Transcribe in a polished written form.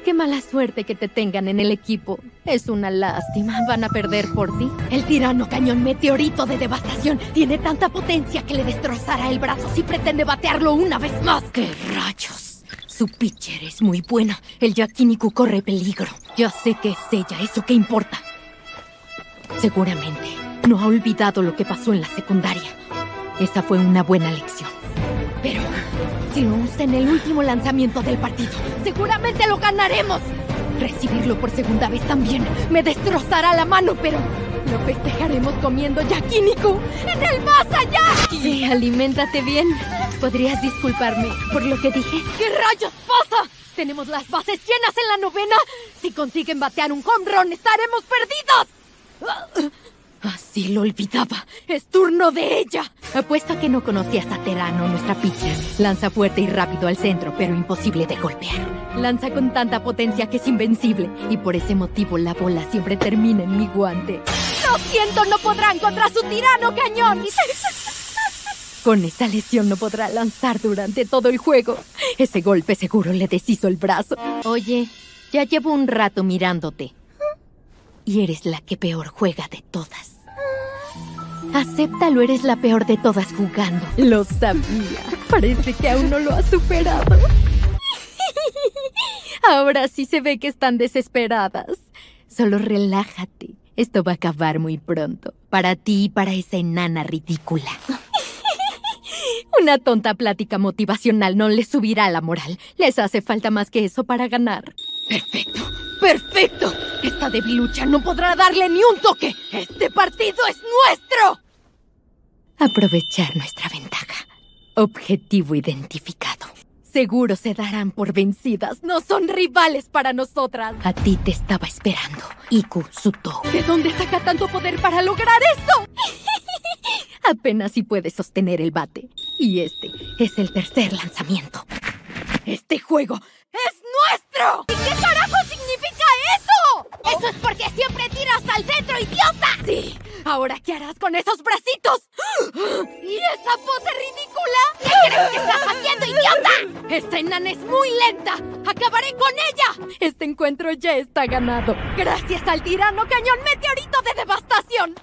Qué mala suerte que te tengan en el equipo. Es una lástima. Van a perder por ti. El tirano cañón meteorito de devastación tiene tanta potencia que le destrozará el brazo si pretende batearlo una vez más. ¡Qué rayos! Su pitcher es muy buena. El Yakiniku corre peligro. Ya sé que es ella. ¿Eso qué importa? Seguramente no ha olvidado lo que pasó en la secundaria. Esa fue una buena lección. Pero si lo usa en el último lanzamiento del partido, seguramente lo ganaremos. Recibirlo por segunda vez también me destrozará la mano, pero lo festejaremos comiendo Yakiniku en el más allá. Sí, aliméntate bien. ¿Podrías disculparme por lo que dije? ¿Qué rayos pasa? Tenemos las bases llenas en la novena. Si consiguen batear un home run, estaremos perdidos. Así lo olvidaba. Es turno de ella. Apuesto a que no conocías a Terano, nuestra pitcher. Lanza fuerte y rápido al centro, pero imposible de golpear. Lanza con tanta potencia que es invencible. Y por ese motivo la bola siempre termina en mi guante. Lo siento, no podrán contra su tirano cañón. Con esa lesión no podrá lanzar durante todo el juego. Ese golpe seguro le deshizo el brazo. Oye, ya llevo un rato mirándote. Y eres la que peor juega de todas. Acéptalo, eres la peor de todas jugando. Lo sabía. Parece que aún no lo has superado. Ahora sí se ve que están desesperadas. Solo relájate. Esto va a acabar muy pronto. Para ti y para esa enana ridícula. Una tonta plática motivacional no les subirá la moral. Les hace falta más que eso para ganar. ¡Perfecto! ¡Perfecto! Esta debilucha no podrá darle ni un toque. ¡Este partido es nuestro! Aprovechar nuestra ventaja. Objetivo identificado. Seguro se darán por vencidas. No son rivales para nosotras. A ti te estaba esperando, Iku Suto. ¿De dónde saca tanto poder para lograr esto? Apenas si puede sostener el bate. Y este es el tercer lanzamiento. ¡Este juego es nuestro! ¿Y qué carajo significa eso? ¡Eso es porque siempre tiras al centro, idiota! Sí, ¿ahora qué harás con esos bracitos? ¿Y esa pose ridícula? ¿Qué crees que estás haciendo, idiota? ¡Esta enana es muy lenta! ¡Acabaré con ella! Este encuentro ya está ganado. Gracias al tirano cañón meteorito de devastación.